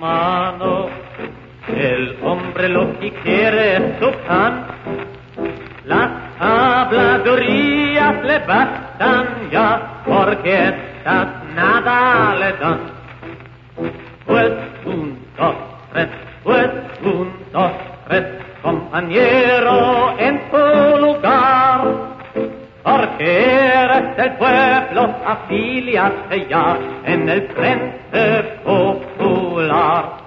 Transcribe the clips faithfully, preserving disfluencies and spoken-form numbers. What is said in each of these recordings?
mano, el hombre lo que quiere es su pan. Las habladurías le bastan ya, porque estas nada le dan. Pues un, dos, tres, pues un, dos, tres, compañero en tu lugar, porque eres del pueblo, afíliate ya en el Frente Popular.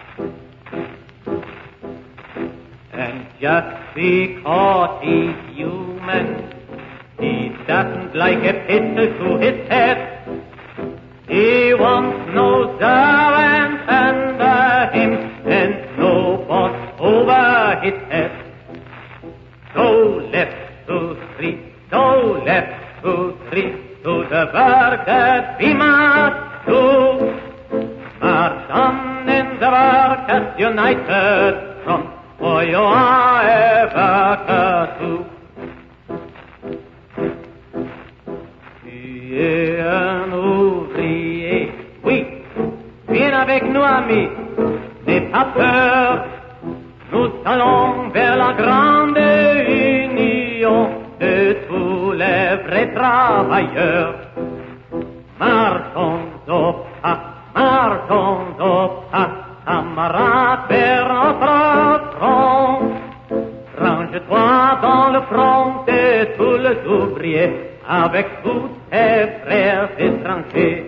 And just because he's human, he doesn't like a pistol to his head. He wants no servants under him and no boss over his head. So left to three, so left to three, to the work that we must do. March on in the workers' united front, for you are a worker too. Et un ouvrier, oui, viens avec nous amis, n'aie pas peur, nous allons vers la grande union de tous les vrais travailleurs. Marchons au pas, marchons au pas, camarades vers notre front. Range-toi dans le front de tous les ouvriers, avec tous tes frères étrangers.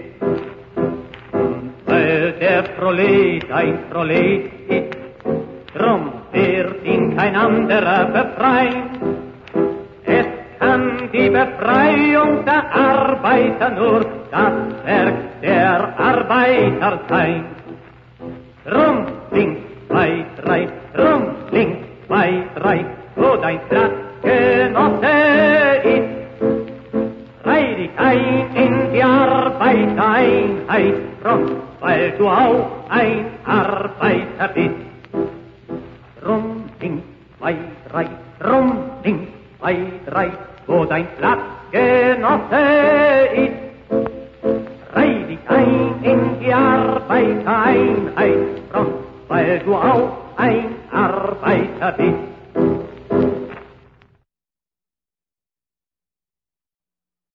Weil der Prolet ein Prolet ist, drum wird ihn kein anderer befreien. Es kann die Befreiung der Arbeiter nur das Werk der Arbeiter sein. Drum, links, zwei, drei, drum, links, zwei, drei, wo dein Platzgenosse ist. Reih dich ein in die Arbeitereinheit, drum, weil du auch ein Arbeiter bist. Drum, links, zwei, drei, drum, links, zwei, drei, wo dein Platzgenosse ist. Reih dich ein in die Arbeitereinheit, drum, weil du auch ein Arbeiter bist.